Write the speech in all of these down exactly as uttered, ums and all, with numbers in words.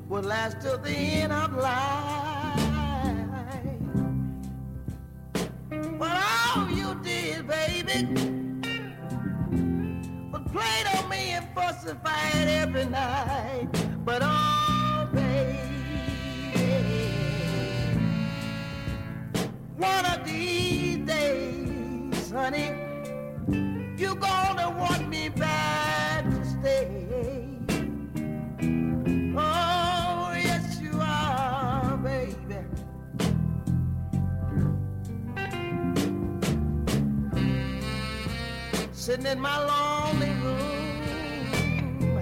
will last till the end of life. But all you did, baby, was play on me and fuss and fight every night. But oh, baby, one of these days, honey, you gonna want me back to stay. Oh, yes you are, baby. Sitting in my lonely room,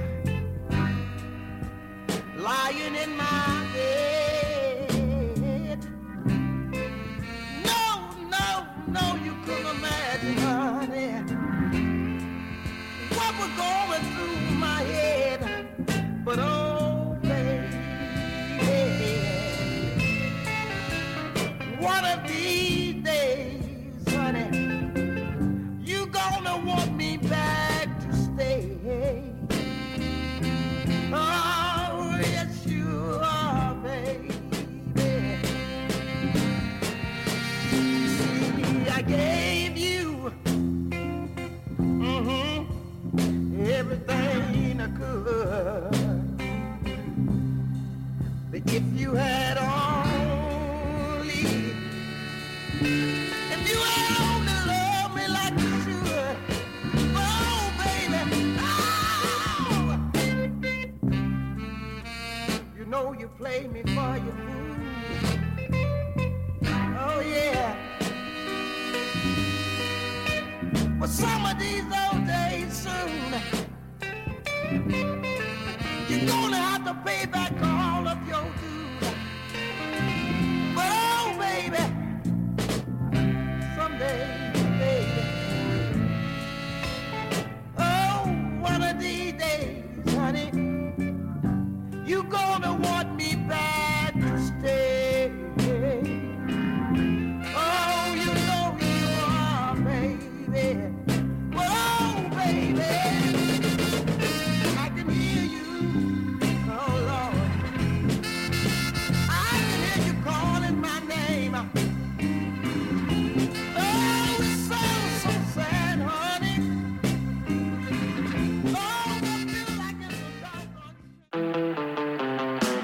lying in my bed. No, no, no, you couldn't imagine, honey, what was going through my head. But oh, baby, one of these days, honey, you gonna want me back to stay. Oh, yes you are, baby. See, I gave you mm-hmm, everything I could. But if you had only, if you had only loved me like you should, oh baby, oh, you know you play me for your fool. Oh yeah. But some of these old days soon, you're gonna have to pay back all of your dues. But oh, baby, someday, baby, oh, one of these days, honey, you gonna want me back to stay. Oh, you know you are, baby. But oh, baby, I can hear you. Oh Lord, I can hear you calling my name. Oh, it sounds so sad, honey. Oh, I feel like it's a doggone shame.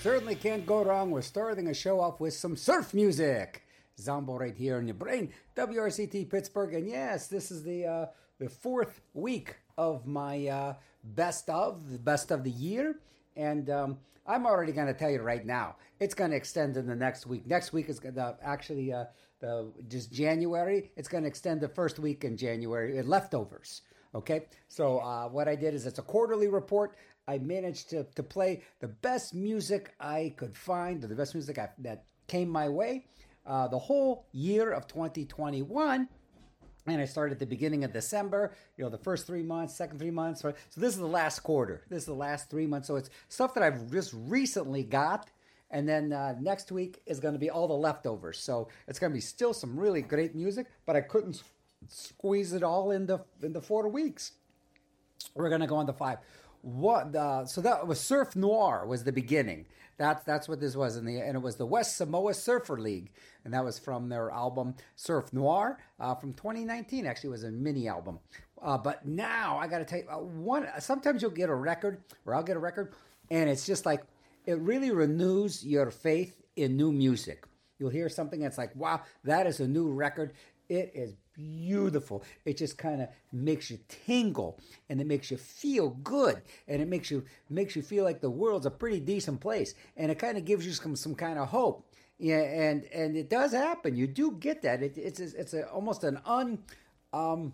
Certainly can't go wrong with starting a show off with some surf music. Zombo right here in your brain, W R C T Pittsburgh, and yes, this is the uh, the fourth week of my uh, best of the best of the year, and um, I'm already going to tell you right now, it's going to extend in the next week. Next week is going to actually uh, the just January. It's going to extend the first week in January. Uh, leftovers. Okay, so uh, what I did is it's a quarterly report. I managed to, to play the best music I could find, the best music I, that came my way uh, the whole year of twenty twenty-one. And I started at the beginning of December, you know, the first three months, second three months. So this is the last quarter. This is the last three months. So it's stuff that I've just recently got. And then uh, next week is going to be all the leftovers. So it's going to be still some really great music, but I couldn't squeeze it all in the, in the four weeks. We're going to go on to five. What uh, so that was Surf Noir was the beginning. That's that's what this was, in the and it was the West Samoa Surfer League, and that was from their album Surf Noir uh, from twenty nineteen. Actually, it was a mini album. Uh, but now I got to tell you, uh, one. Sometimes you'll get a record, or I'll get a record, and it's just like it really renews your faith in new music. You'll hear something that's like, wow, that is a new record. It is beautiful. It just kind of makes you tingle, and it makes you feel good, and it makes you makes you feel like the world's a pretty decent place, and it kind of gives you some some kind of hope. Yeah, and and it does happen. You do get that. It, it's it's a, almost an un um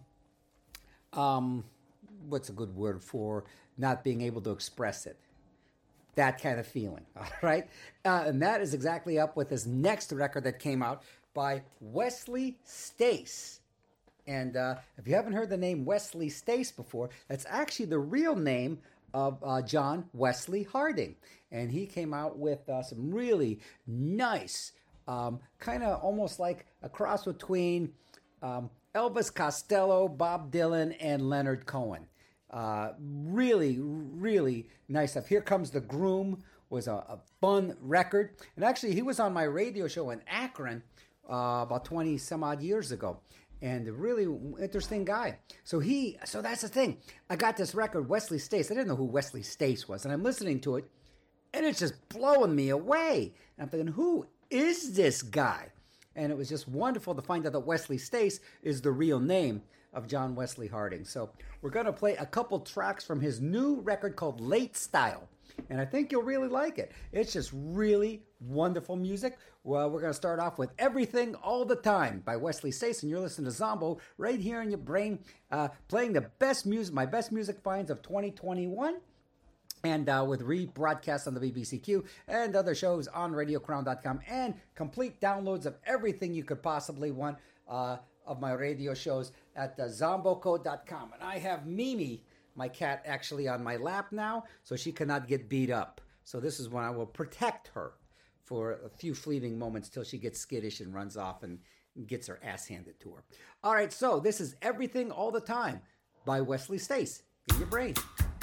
um what's a good word for not being able to express it. That kind of feeling, all right? Uh, and that is exactly up with this next record that came out by Wesley Stace. And uh, if you haven't heard the name Wesley Stace before, that's actually the real name of uh, John Wesley Harding. And he came out with uh, some really nice, um, kind of almost like a cross between um, Elvis Costello, Bob Dylan, and Leonard Cohen. Uh, really, really nice stuff. Here Comes the Groom was a, a fun record. And actually, he was on my radio show in Akron uh, about twenty some odd years ago. And a really interesting guy. So he, so that's the thing. I got this record, Wesley Stace. I didn't know who Wesley Stace was. And I'm listening to it, and it's just blowing me away. And I'm thinking, who is this guy? And it was just wonderful to find out that Wesley Stace is the real name of John Wesley Harding. So we're going to play a couple tracks from his new record called Late Style. And I think you'll really like it. It's just really wonderful music. Well, we're going to start off with Everything All the Time by Wesley Stace, and you're listening to Zombo right here in your brain, uh, playing the best music, my best music finds of twenty twenty-one. And uh, with rebroadcasts on the B B C Q and other shows on radio crown dot com, and complete downloads of everything you could possibly want uh, of my radio shows at uh, zombo code dot com. And I have Mimi, my cat, actually on my lap now, so she cannot get beat up. So this is when I will protect her for a few fleeting moments till she gets skittish and runs off and gets her ass handed to her. All right, so this is Everything All the Time by Wesley Stace in your brain.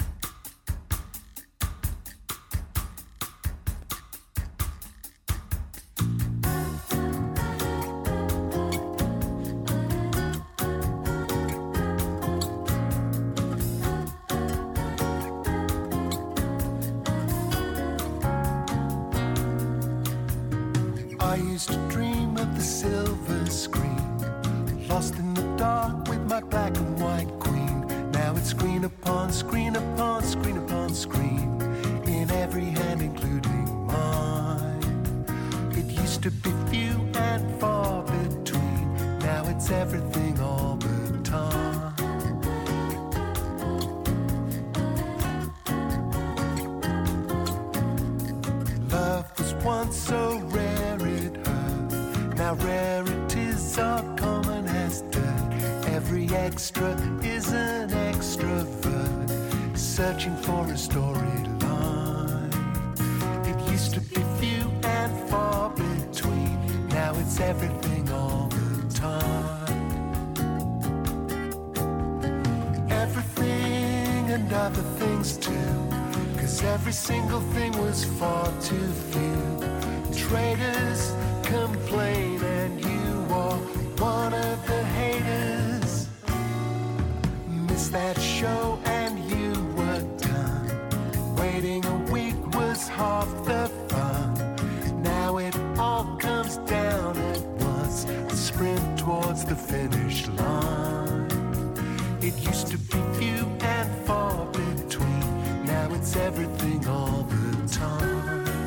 I used to dream of the silver screen, lost in the dark with my black and white queen. Now it's screen upon screen upon screen upon screen, in every hand including mine. It used to be few and far between, now it's everything all the time. Love was once so rare, now rarities are common as dirt. Every extra is an extrovert, searching for a storyline. It used to be few and far between, now it's everything all the time. Everything and other things too, 'cause every single thing was far too few. Traitors complain and you are one of the haters. Miss that show and you were done. Waiting a week was half the fun. the finish line. It used to be few and far between. Now it's everything all the time.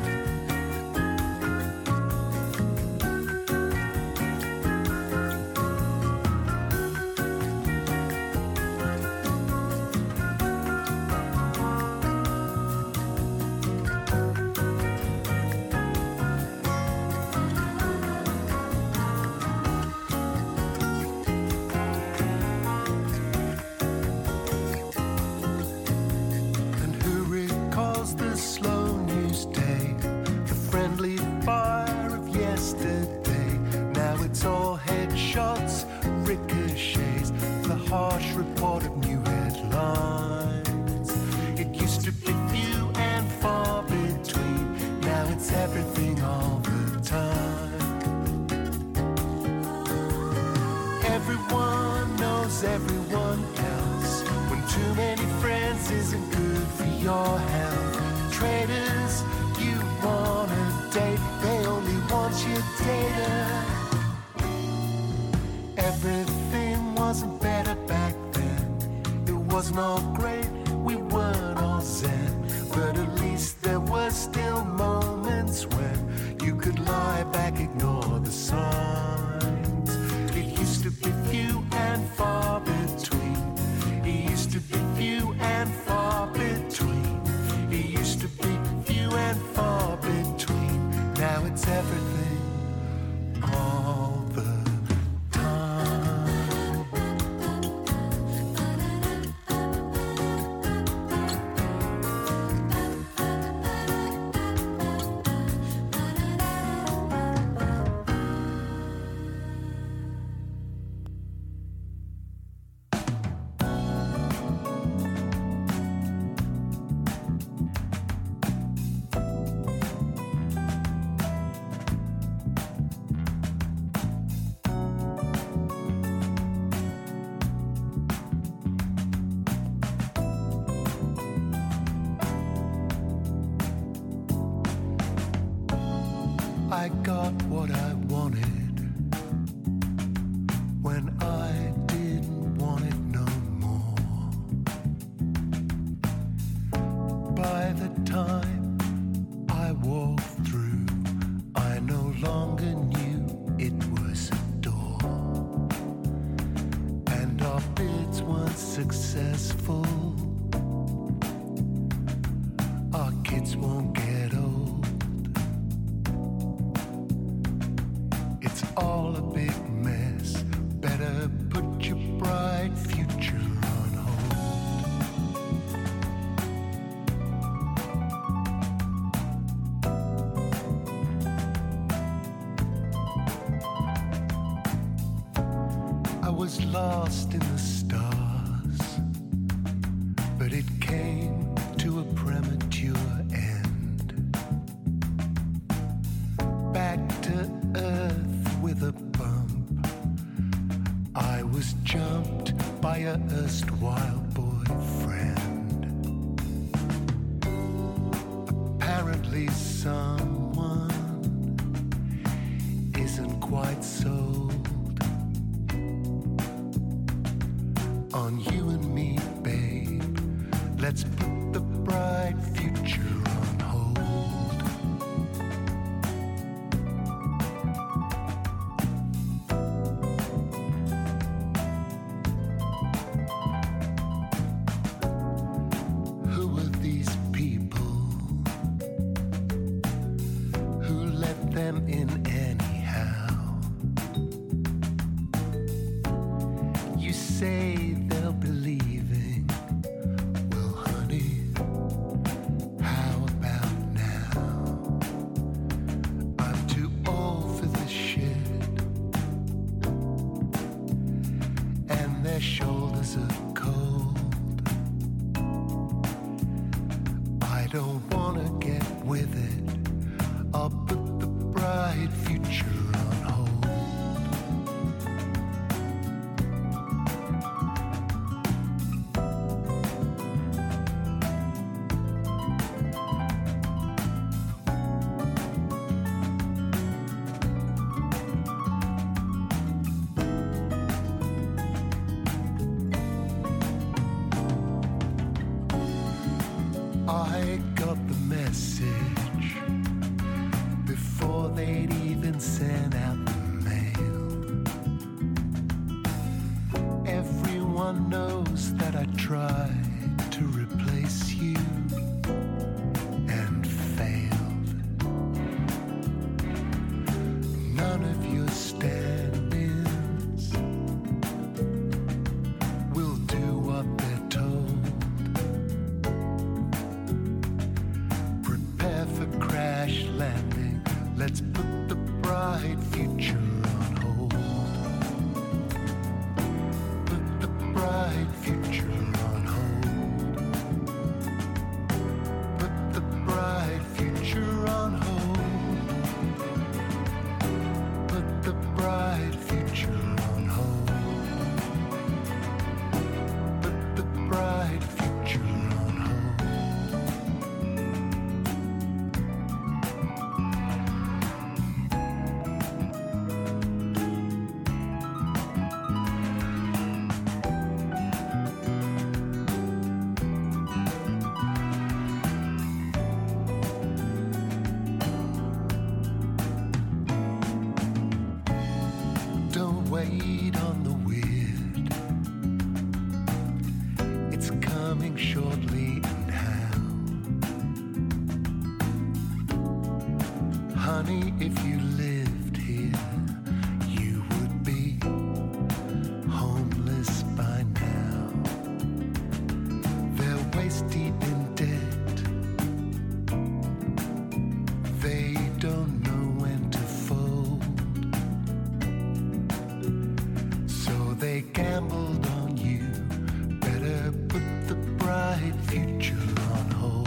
I got what I wanted when I didn't want it no more. By the time I walked through, I no longer knew it was a door. And our bids weren't successful. Our kids won't get old. All a big mess. Better put your bright future on hold. I was lost in the stars, but it came to a premature end. Back to earth with a bump, I was jumped by a erstwhile boyfriend. Apparently someone isn't quite sold on you and me, babe. Let's put the bright future on hold. Everyone knows that I tried to replace you and failed. None of your stand-ins will do what they're told. Prepare for crash landing. Let's put the bright future on hold. Put the bright future on hold. Put the bright future on hold. Put the bright future on hold. Put the bright future on hold. Don't wait on the wind. It's coming shortly and how? Honey, if you lived here, you would be homeless by now. They're waist deep in debt. They don't know when to fold. So they gambled on you. Better put the bright future on hold.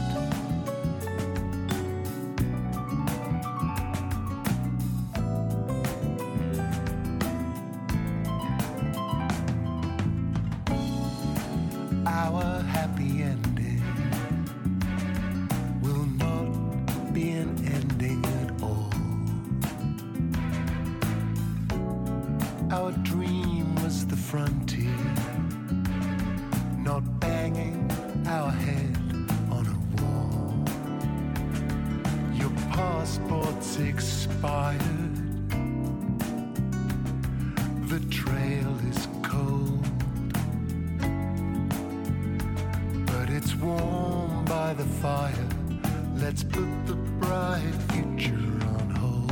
Our happy ending will not be an ending at all. Our dream was the frontier, not banging our head on a wall. Your passport's expired. The trail is cold, but it's warm by the fire. Let's put the bright future on hold.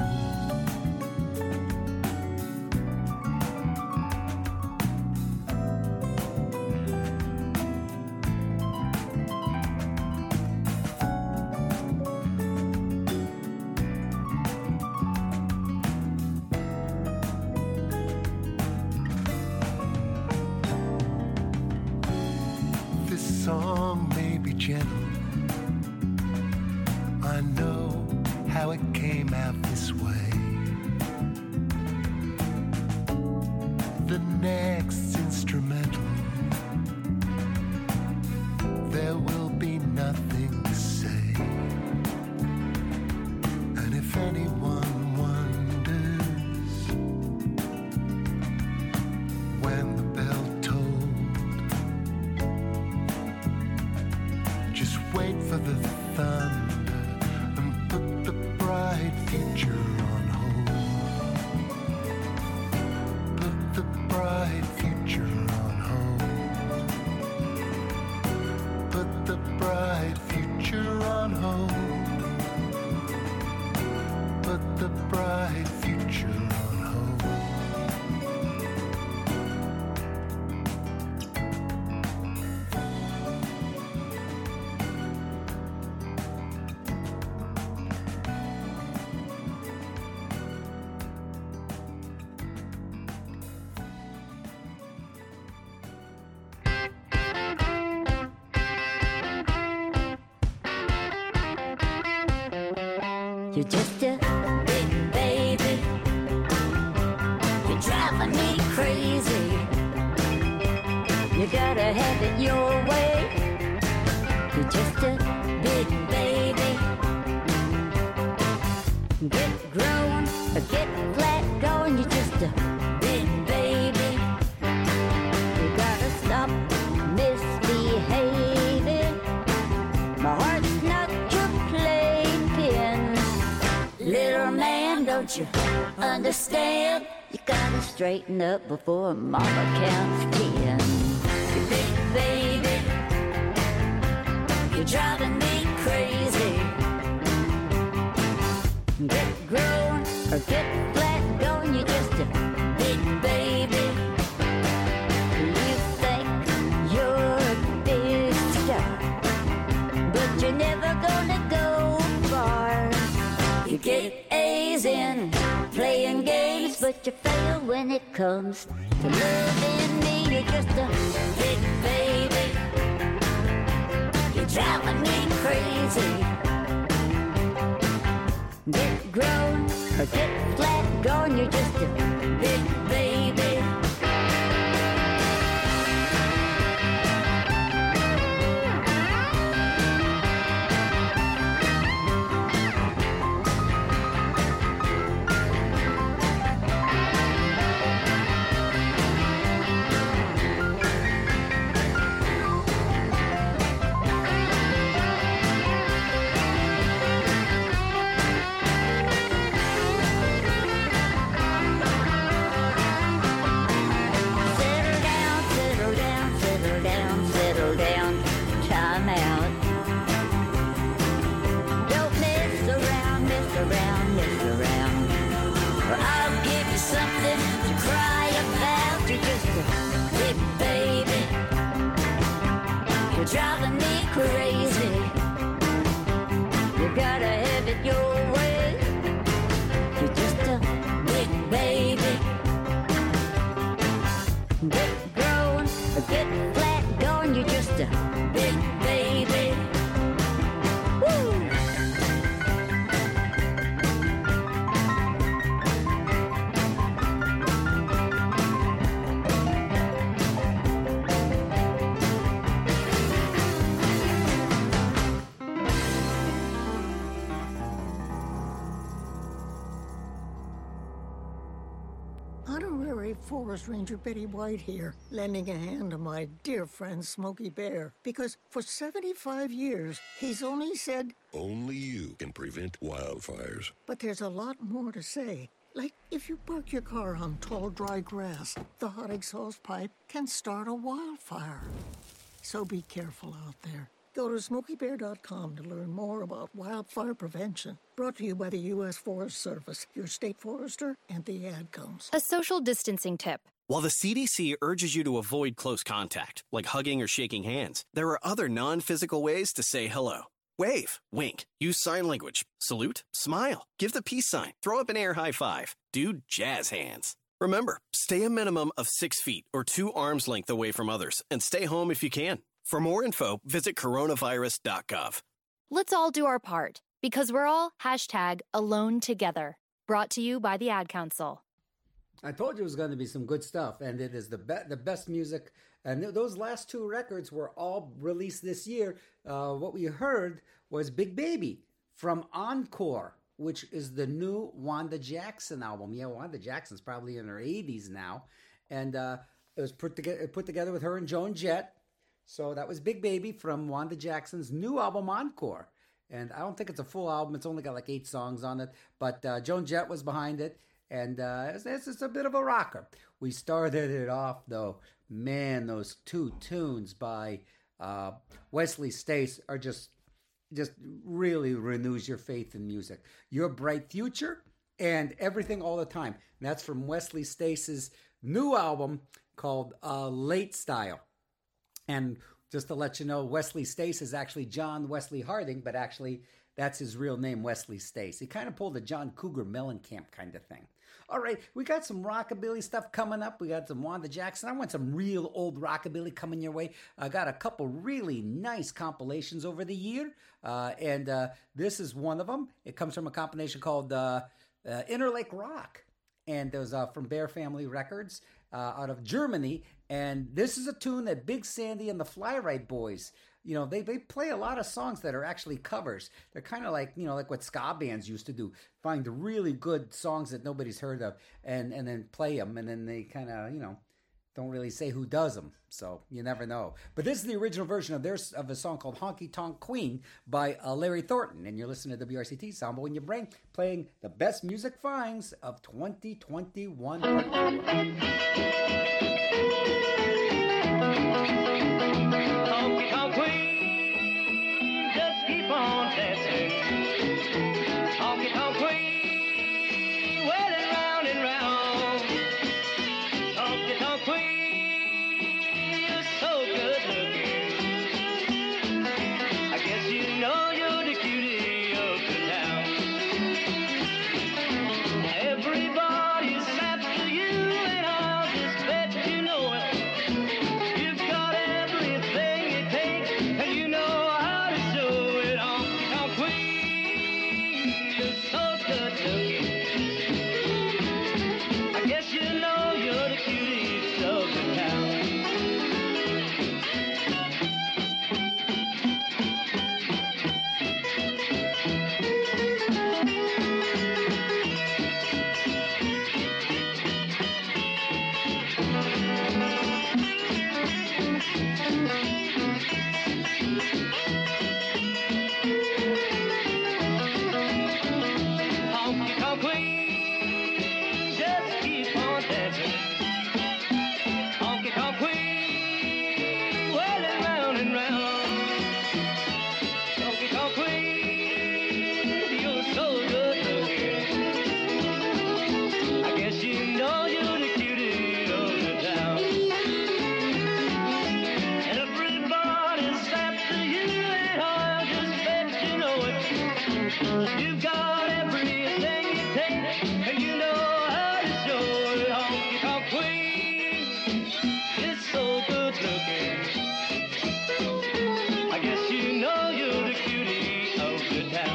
This song may be gentle. I know how it came out this way. The next instrumental, there will be nothing to say. And if anyone wonders when the bell tolled, just wait for the thunder and put the bright future on hold. Put the bright future on hold. Put the bright future on hold. Put the bright future on hold. You're just a big baby. You're driving me crazy. You gotta have it your way. You're just a big baby. Get grown or get flat going. You're just a big baby. You gotta stop misbehaving. My heart's not your playpen. Little man, don't you understand? You gotta straighten up before mama counts ten. You big baby, you're driving me crazy. Get grown or get flat going, you're just a big baby. You think you're a big star, but you're never gonna go far. You get A's in playing games, but you fail when it comes to loving me. You're just a big baby. You're driving me crazy. Get grown or get flat gone, you're just a big baby. Driving me crazy. You gotta have it your way. You're just a big baby. Get grown or get flat gone, you're just a big baby. Woo! Honorary Forest Ranger Betty White here, lending a hand to my dear friend Smokey Bear, because for seventy-five years, he's only said, only you can prevent wildfires. But there's a lot more to say. Like, if you park your car on tall, dry grass, the hot exhaust pipe can start a wildfire. So be careful out there. Go to smokey bear dot com to learn more about wildfire prevention. Brought to you by the U S Forest Service, your state forester, and the Ad Comes. A social distancing tip. While the C D C urges you to avoid close contact, like hugging or shaking hands, there are other non-physical ways to say hello. Wave, wink, use sign language, salute, smile, give the peace sign, throw up an air high five, do jazz hands. Remember, stay a minimum of six feet or two arms length away from others, and stay home if you can. For more info, visit coronavirus dot gov. Let's all do our part, because we're all hashtag alone together. Brought to you by the Ad Council. I told you it was going to be some good stuff, and it is the be- the best music. And th- those last two records were all released this year. Uh, what we heard was Big Baby from Encore, which is the new Wanda Jackson album. Yeah, Wanda Jackson's probably in her eighties now. And uh, it was put together, put together with her and Joan Jett. So that was Big Baby from Wanda Jackson's new album, Encore. And I don't think it's a full album. It's only got like eight songs on it. But uh, Joan Jett was behind it. And uh, it's, it's just a bit of a rocker. We started it off, though. Man, those two tunes by uh, Wesley Stace are just, just really renews your faith in music. Your Bright Future and Everything All the Time. And that's from Wesley Stace's new album called uh, Late Style. And just to let you know, Wesley Stace is actually John Wesley Harding, but actually that's his real name, Wesley Stace. He kind of pulled a John Cougar Mellencamp kind of thing. All right, we got some rockabilly stuff coming up. We got some Wanda Jackson. I want some real old rockabilly coming your way. I got a couple really nice compilations over the year, uh, and uh, this is one of them. It comes from a compilation called uh, uh, Interlake Rock, and it was uh, from Bear Family Records uh, out of Germany. And this is a tune that Big Sandy and the Fly-Rite Boys, you know, they, they play a lot of songs that are actually covers. They're kind of like, you know, like what ska bands used to do. Find really good songs that nobody's heard of and, and then play them. And then they kind of, you know, don't really say who does them, so you never know. But this is the original version of their of a song called Honky Tonk Queen by uh, Larry Thornton, and you're listening to W R C T Sambo in Your Brain, playing the best music finds of twenty twenty-one. Honky Tonk Queen, just keep on dancing. Honky Tonk Queen, whirling round and round. Honky Tonk Queen, you're so good looking. I guess you know you're the cutie of the town. Everybody's after you, and I'll just bet you know it. You've got everything it takes, and you know how to show it. Honky Tonk Queen, you're so good looking. I guess you know you're the cutie of the town. Honky Tonk Queen, just keep on dancing. Honky Tonk Queen, whirling round and round. Honky Tonk Queen, you're so good looking. I guess you know you're the cutie of the town. Everybody's after you, and I'll just bet you know it. You've got everything it takes, and you know how to show it. Honky Tonk Queen, you're so good looking. I guess you know you're the cutie of the town.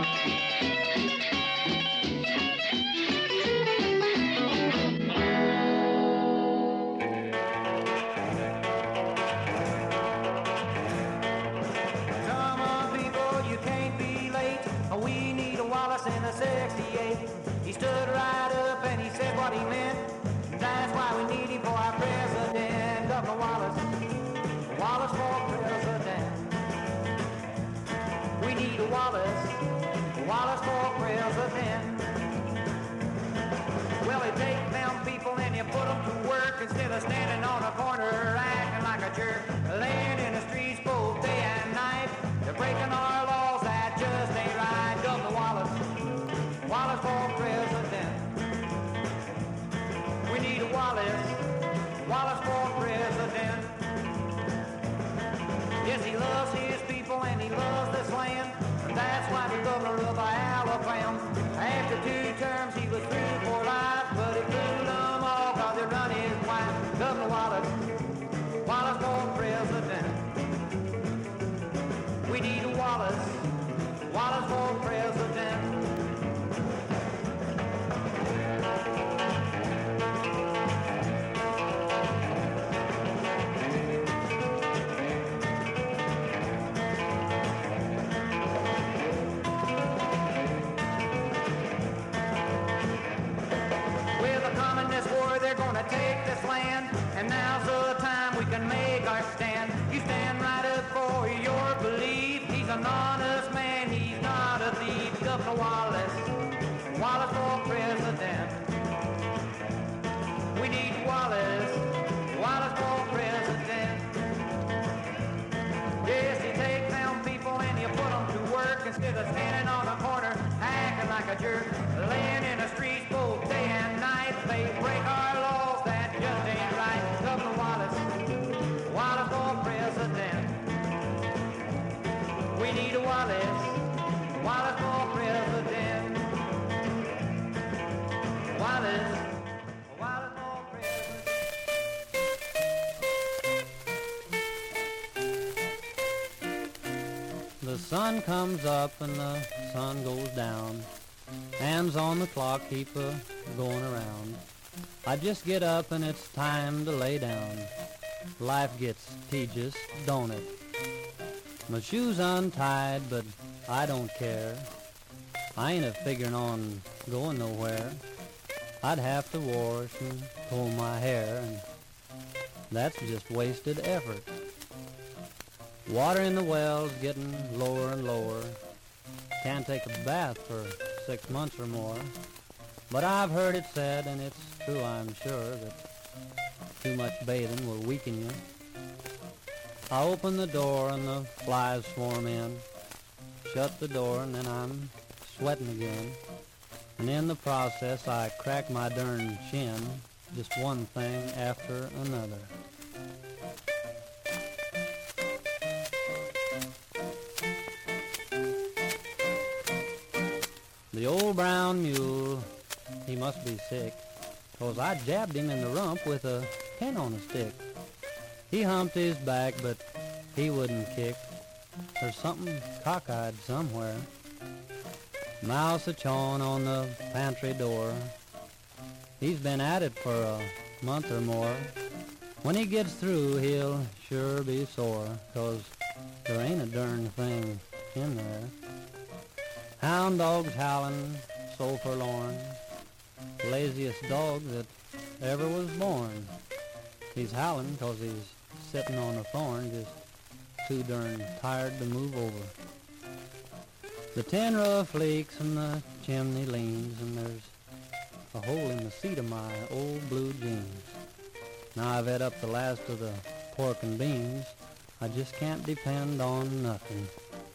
Come on, people, you can't be late. We need a Wallace in a sixty-eight. He stood right up and he said what he meant. That's why we need him for our president. Governor Wallace, Wallace for president. We need a Wallace, Wallace for president. Well, you take them people and you put them to work instead of standing on a corner acting like a jerk, laying in the streets both day and night. They're breaking our laws, that just ain't right. Governor Wallace, Wallace for president. We need a Wallace, Wallace for president. Yes, he loves his people and he loves this land, and that's why the governor of Alabama, after two terms he was through for life, but he blew them all cause they run his wife. Governor Wallace, Wallace for president. We need a Wallace, Wallace for president. With the communist war, they're gonna take this land, and now's the time we can make our stand. You stand right up for your belief. He's an honest man, he's not a thief. Governor Wallace, Wallace for president. We need Wallace, Wallace for president. Yes, you take them people and you put them to work instead of standing on a corner acting like a jerk, laying in the streets both day and night. They break our laws, that just ain't right. Governor Wallace, Wallace for president. We need a Wallace, Wallace for president. Wallace, Wallace for president. The sun comes up and the sun goes down. Hands on the clock keep a going around. I just get up and it's time to lay down. Life gets tedious, don't it? My shoes untied, but I don't care. I ain't a figuring on going nowhere. I'd have to wash and comb my hair, and that's just wasted effort. Water in the well's getting lower and lower. Can't take a bath for six months or more. But I've heard it said, and it's true I'm sure, that too much bathing will weaken you. I open the door and the flies swarm in. Shut the door and then I'm sweating again. And in the process I crack my darn chin, just one thing after another. The old brown mule, he must be sick, 'cause I jabbed him in the rump with a pin on a stick. He humped his back, but he wouldn't kick. There's something cockeyed somewhere. Mouse a chawing on the pantry door. He's been at it for a month or more. When he gets through, he'll sure be sore, 'cause there ain't a darn thing in there. Hound dog's howling, so forlorn. Laziest dog that ever was born. He's howling 'cause he's sitting on a thorn, just too darn tired to move over. The tin roof leaks and the chimney leans, and there's a hole in the seat of my old blue jeans. Now I've ate up the last of the pork and beans. I just can't depend on nothing.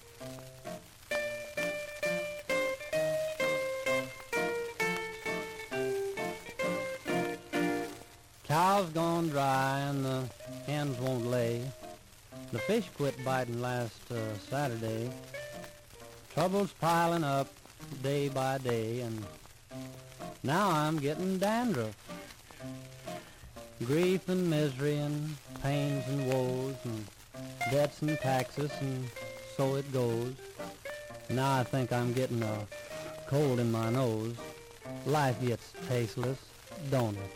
Cow's gone dry and the hens won't lay. The fish quit biting last uh, Saturday. Trouble's piling up day by day, and now I'm getting dandruff. Grief and misery and pains and woes and debts and taxes, and so it goes. Now I think I'm getting a cold in my nose. Life gets tasteless, don't it?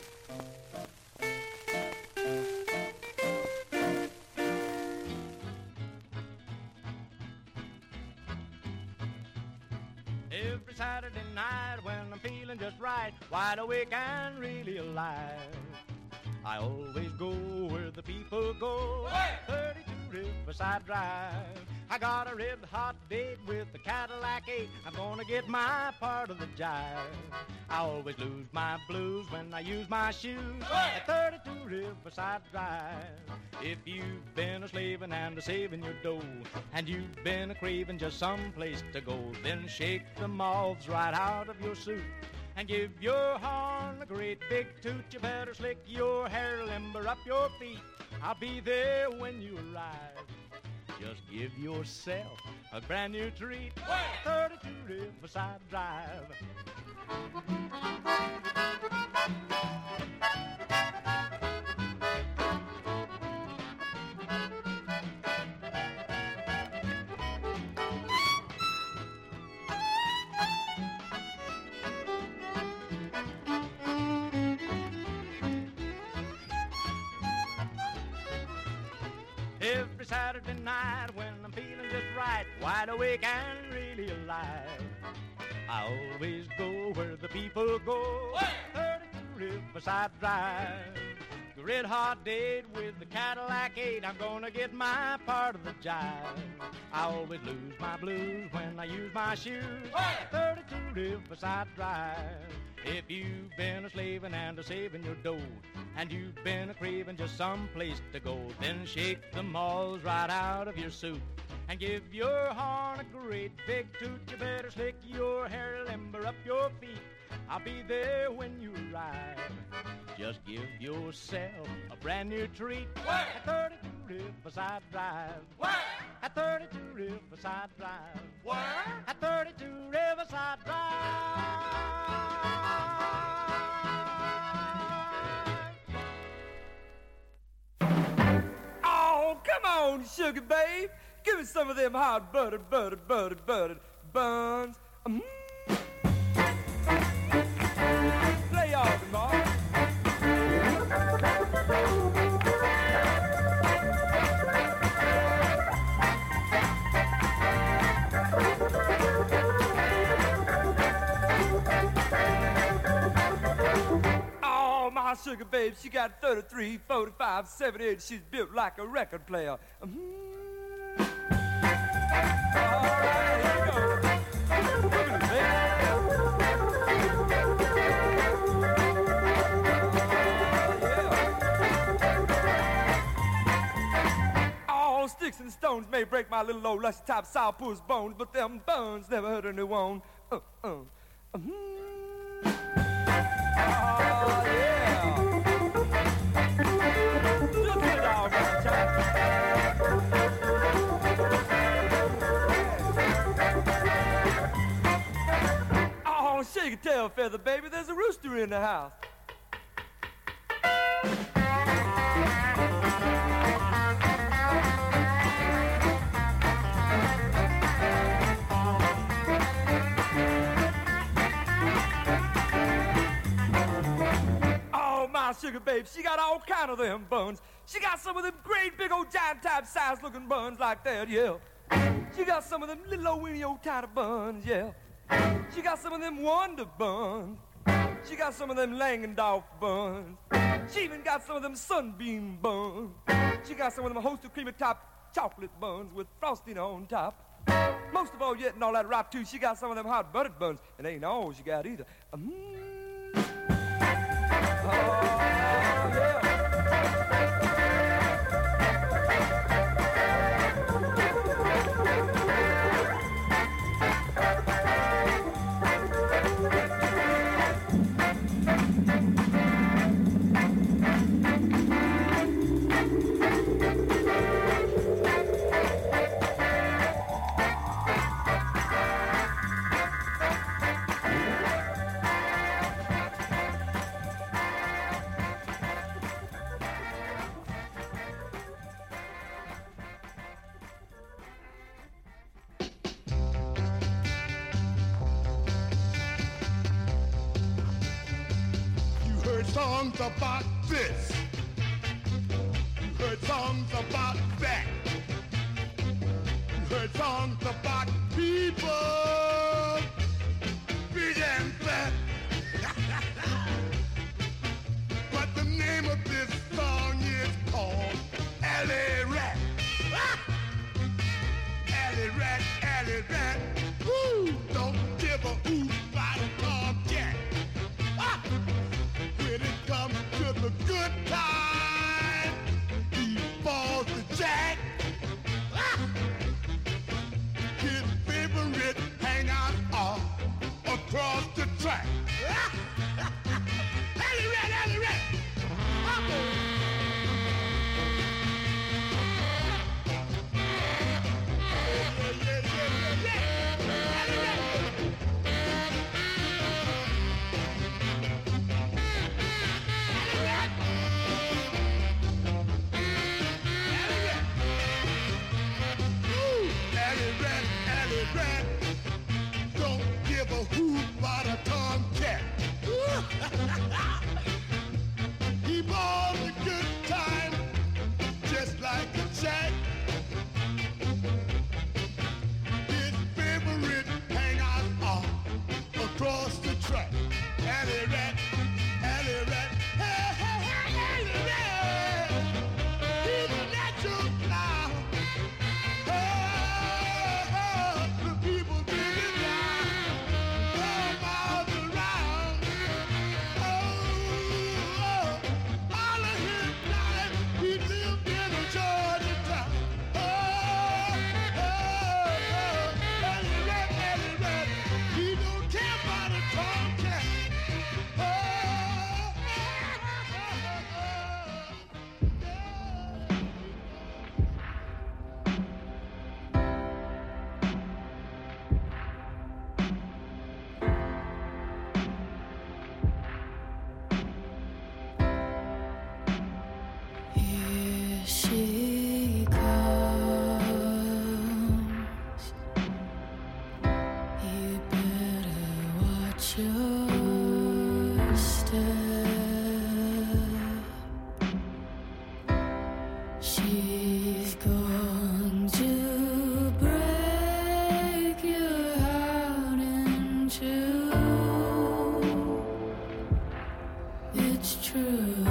Every Saturday night when I'm feeling just right, wide awake and really alive, I always go where the people go, thirty-two Riverside Drive. I got a red hot date with the Cadillac eight. I'm gonna get my part of the jive. I always lose my blues when I use my shoes at thirty-two Riverside Drive. If you've been a slaving and a saving your dough, and you've been a craving just some place to go, then shake the moths right out of your suit and give your horn a great big toot. You better slick your hair, limber up your feet. I'll be there when you arrive. Just give yourself a brand new treat. thirty-two Riverside Drive. Every Saturday night when I'm feeling just right, wide awake and really alive, I always go where the people go, thirty-two Riverside Drive. The red hot date with the Cadillac eight, I'm gonna get my part of the jive. I always lose my blues when I use my shoes, thirty-two Riverside Drive. If you've been a slaving and a saving your dough, and you've been a craving just some place to go, then shake the moths right out of your suit and give your horn a great big toot. You better slick your hair, limber up your feet. I'll be there when you arrive. Just give yourself a brand new treat at thirty-two Riverside Drive. At thirty-two Riverside Drive. At thirty-two Riverside Drive. Oh, come on, sugar babe. Give me some of them hot buttered, buttered, buttered, buttered buns. Mm. Play off, Mom. sugar babe, she got thirty-three, forty-five, seventy-eight. She's built like a record player. Mm-hmm. All right, here we go. Look at her, baby. All sticks and stones may break my little old lusty top sourpuss bones, but them bones never hurt anyone. Uh, uh. Mm-hmm. Oh, yeah. Look at it all, man, child. Oh, shake a tail feather, baby. There's a rooster in the house. My sugar babe, she got all kind of them buns. She got some of them great big old giant type size looking buns like that, yeah. She got some of them little old weeny old tiny buns, yeah. She got some of them Wonder buns. She got some of them Langendorf buns. She even got some of them Sunbeam buns. She got some of them Host of Creamy Top chocolate buns with frosting on top. Most of all yet and all that rot too, she got some of them hot buttered buns. And ain't all she got either. Mm. Oh, yeah. Songs about this. You heard songs about that. You heard songs about people big and fat. But the name of this song is called Alley Rat. Alley Rat, Alley Rat. Woo! Don't give a hoot about a tomcat. Ah! When it comes to the good time, he falls to Jack. Ah! His favorite hangout are across the track. Ah! Alley Rat, Alley Rat. Ah! Yeah, yeah, yeah, yeah, yeah. Alley Rat. Don't give a hoot about a tomcat. He balls a good time, just like a jack. His favorite hangouts are across the track. Alley Rat, Alley Rat, hey, hey, hey, Alley Rat. He's a natural clown. It's true.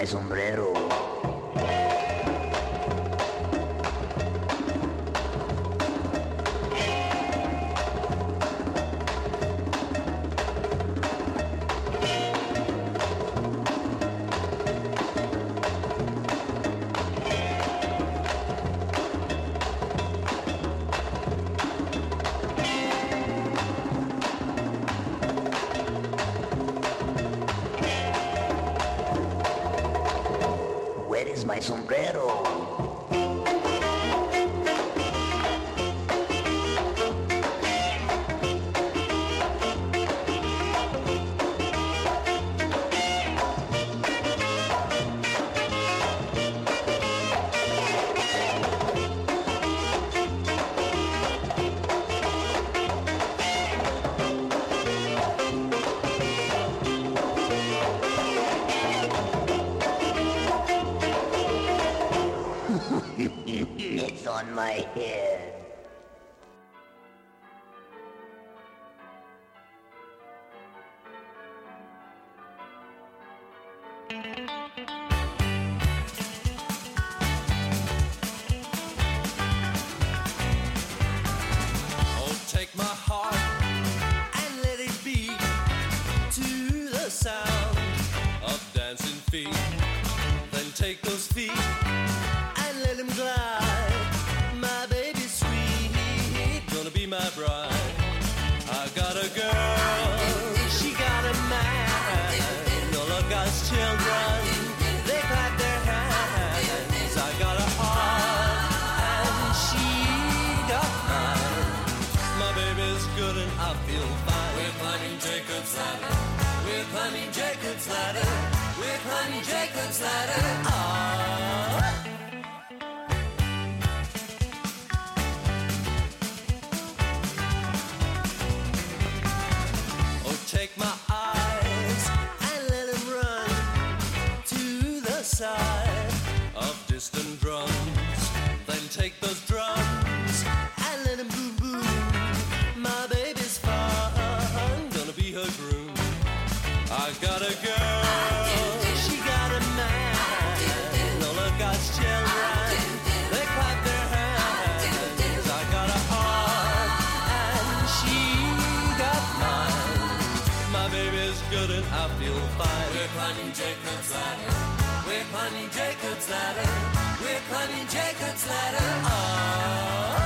sombrero? Where is my sombrero? It's on my head. Oh, take my heart and let it beat to the sound of dancing feet. Then take those feet and let them glide. My baby sweet, gonna be my bride. I got a girl, she got a man. All of God's children, they clap their hands. I got a heart and she got mine. My baby's good and I feel fine. We're climbing Jacob's ladder. We're climbing Jacob's ladder. We're climbing Jacob's ladder. Ah. Oh, take my eyes and let them run to the side of distant drums. Then take those drums and let them boom boom. My baby's fun, gonna be her groom. I got a girl, she got a man. All of God's children, they clap their hands. I got a heart and she got mine. My baby's good and I feel fine. We're climbing Jacob's ladder. We're climbing Jacob's ladder. We're climbing Jacob's ladder. Ah.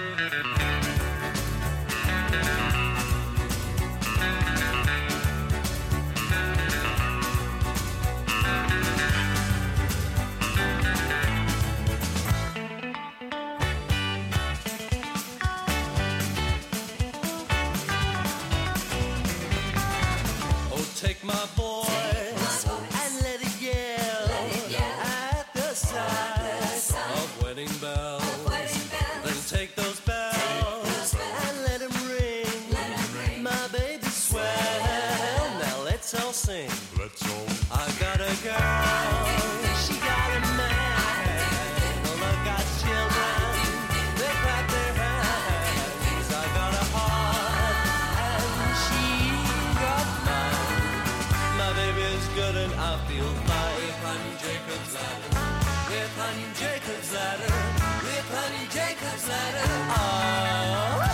Oh, take my voice and let it yell at the sight of wedding bells. Then take those bells and let them ring. My baby's swell. Now let's all sing. Let's all. I got a girl, she got a man. All of God's children, they clap their hands. I got a heart and she got mine. My baby's good and I feel fine. We're climbing Jacob's ladder. We're climbing Jacob's ladder. We're climbing Jacob's ladder. Ah.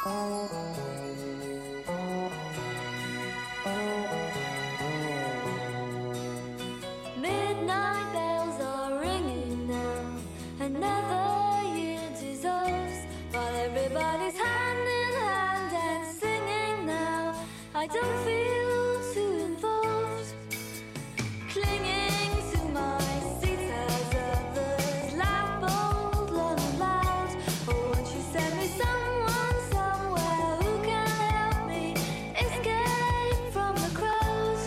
Midnight bells are ringing now. Another year dissolves while everybody's hand in hand and singing now. I don't feel too involved, clinging to my seat as others laugh bold, long and loud. Oh, won't you send me someone somewhere who can help me escape from the crows?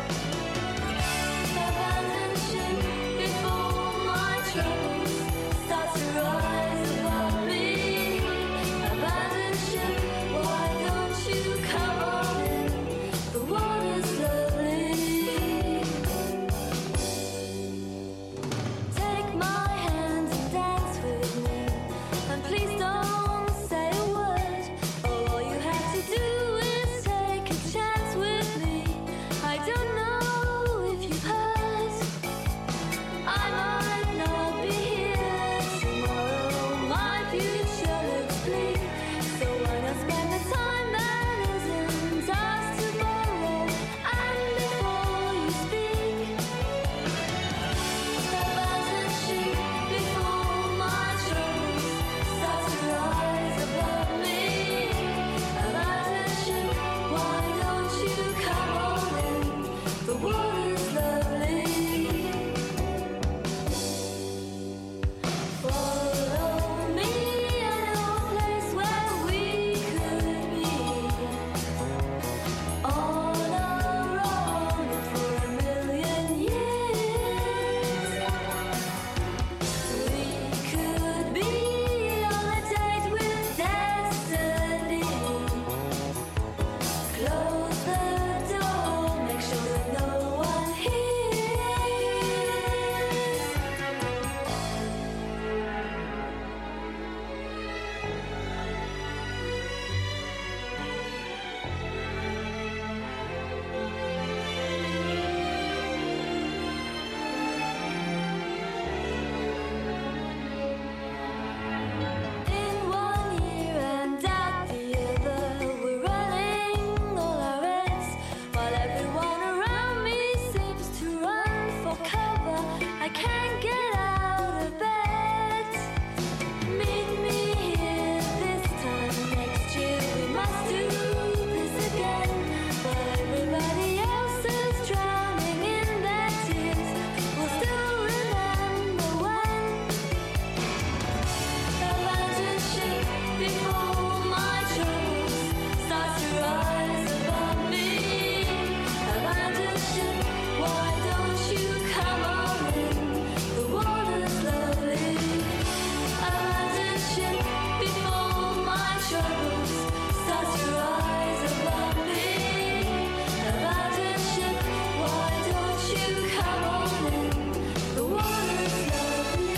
Abandoned ship before my troubles start to rise above me. Abandoned ship, why don't you come on in? The water's lovely. Take my hand and dance with me, and please don't say a word. All you have to do is take a chance with me. I don't know if you've heard, I might not be here tomorrow. My future looks bleak, so why not spend the time that isn't ours to borrow? And before you speak, abandoned ship before my troubles start to rise above me. Abandoned ship, why don't you come on in? The water's lovely. Follow me, I know a place where we could be on our own for a million years. We could be on a date with destiny. Close the door, make sure that no one hears. In one year and out the other, we're running all our race, while everyone around me seems to run for cover. I can't get out of bed. Meet me here this time next year. We must do this again, while everybody else is drowning in their tears. We'll still remember when. Abandoned ship before my troubles start to rise above me. Abandoned ship, why don't you come on in? The water's lovely. Abandoned ship before my troubles start to rise above me. Abandoned ship, why don't you come on in? The water's lovely.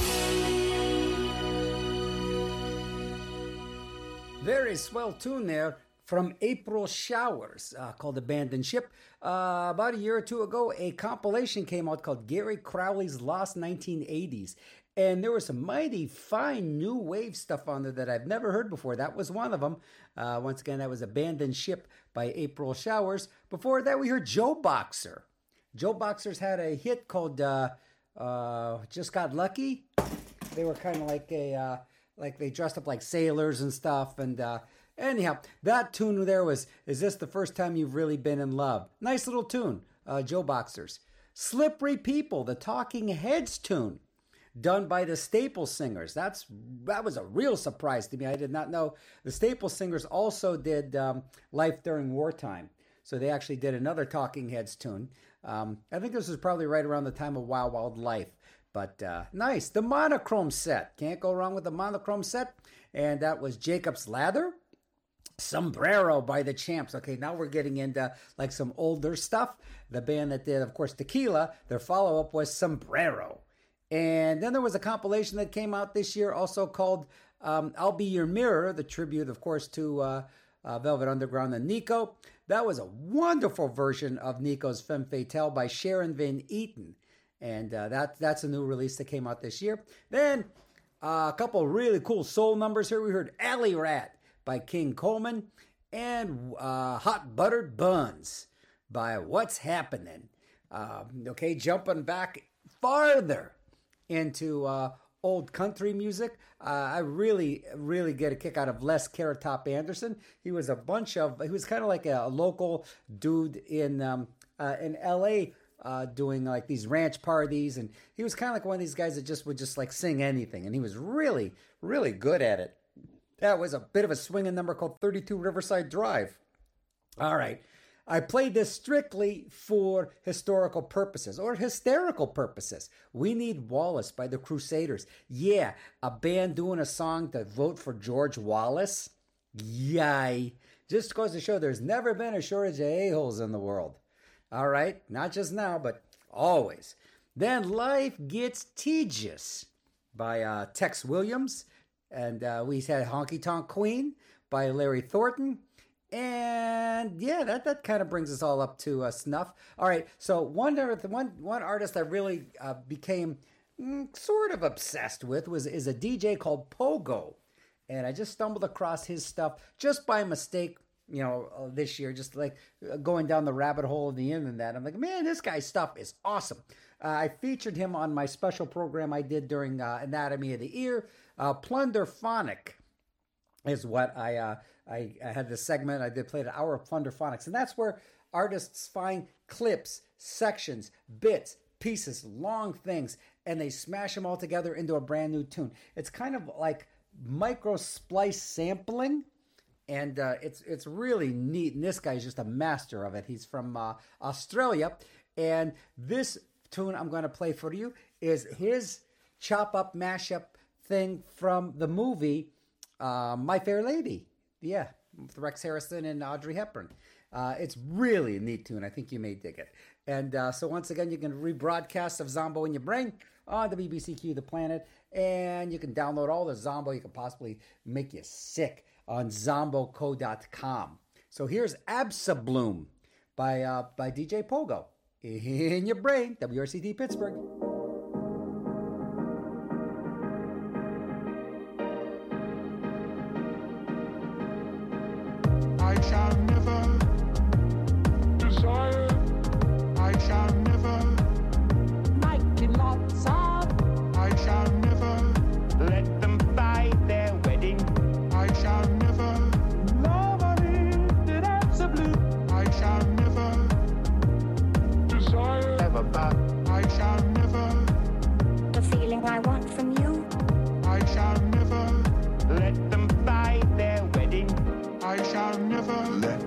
Very swell tune there from April Showers uh, called Abandoned Ship. Uh, about a year or two ago, a compilation came out called Gary Crowley's Lost nineteen eighties. And there was some mighty fine new wave stuff on there that I've never heard before. That was one of them. Uh, once again, that was Abandoned Ship by April Showers. Before that, we heard Joe Boxer. Joe Boxer's had a hit called uh, uh, Just Got Lucky. They were kind of like a... Uh, like they dressed up like sailors and stuff. And uh, anyhow, that tune there was, Is This the First Time You've Really Been in Love? Nice little tune, uh, Joe Boxer's. Slippery People, the Talking Heads tune, done by the Staple Singers. That's That was a real surprise to me. I did not know. The Staple Singers also did um, Life During Wartime. So they actually did another Talking Heads tune. Um, I think this was probably right around the time of Wild Wild Life. But uh, nice. The Monochrome set. Can't go wrong with the Monochrome set. And that was Jacob's Lather. Sombrero by the Champs. Okay, now we're getting into like some older stuff. The band that did, of course, Tequila, their follow-up was Sombrero. And then there was a compilation that came out this year also called um, I'll Be Your Mirror, the tribute, of course, to uh, uh, Velvet Underground and Nico. That was a wonderful version of Nico's Femme Fatale by Sharon Van Eaton. And uh, that that's a new release that came out this year. Then uh, a couple really cool soul numbers here. We heard Alley Rat by King Coleman, and uh, Hot Buttered Buns by What's Happening. Uh, okay, jumping back farther into uh, old country music. Uh, I really, really get a kick out of Les Carrot Top Anderson. He was a bunch of, he was kind of like a, a local dude in um, uh, in L A uh, doing like these ranch parties, and he was kind of like one of these guys that just would just like sing anything, and he was really, really good at it. That was a bit of a swinging number called thirty-two Riverside Drive. All right. I played this strictly for historical purposes or hysterical purposes. We Need Wallace by the Crusaders. Yeah, a band doing a song to vote for George Wallace. Yay. Just goes to show there's never been a shortage of a-holes in the world. All right, not just now, but always. Then Life Gets Tedious by uh, Tex Williams. And uh, we had Honky Tonk Queen by Larry Thornton. And yeah, that, that kind of brings us all up to uh, snuff. All right, so one one one artist I really uh, became mm, sort of obsessed with was is a D J called Pogo, and I just stumbled across his stuff just by mistake. You know, uh, this year, just like uh, going down the rabbit hole of the internet. I'm like, man, this guy's stuff is awesome. Uh, I featured him on my special program I did during uh, Anatomy of the Ear. Uh, Plunderphonic is what I. Uh, I, I had this segment, I did play an hour of Plunderphonics, and that's where artists find clips, sections, bits, pieces, long things, and they smash them all together into a brand new tune. It's kind of like micro splice sampling, and uh, it's it's really neat, and this guy's just a master of it. He's from uh, Australia, and this tune I'm going to play for you is his chop-up, mashup thing from the movie uh, My Fair Lady. Yeah, with Rex Harrison and Audrey Hepburn. Uh, it's really a neat tune. I think you may dig it. And uh, so once again, you can rebroadcast of Zombo in Your Brain on the B B C Q The Planet. And you can download all the Zombo you can possibly make you sick on zombo co dot com. So here's Absabloom by, uh, by D J Pogo. In Your Brain, W R C T Pittsburgh. I shall never desire. I shall never Mighty lots of. I shall never Let them fight their wedding. I shall never Nobody did absolute. I shall never desire. Ever back. I shall never The feeling I want from you. I shall never Let them fight their wedding. I shall never Let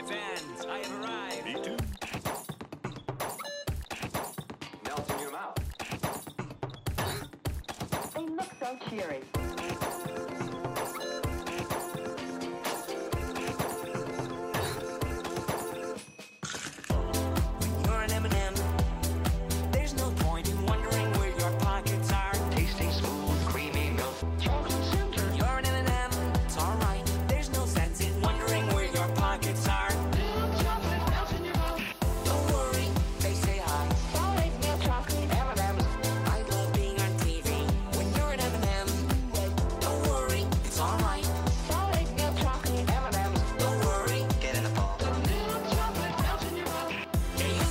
fans, I have arrived. Me too. Melt in your mouth. They look so cheery. When you're an M and M, there's no point in wondering where your pockets are. Tasting smooth, creamy milk. Chocolate center. You're an M and M, it's alright. There's no sense in wondering where your pockets are.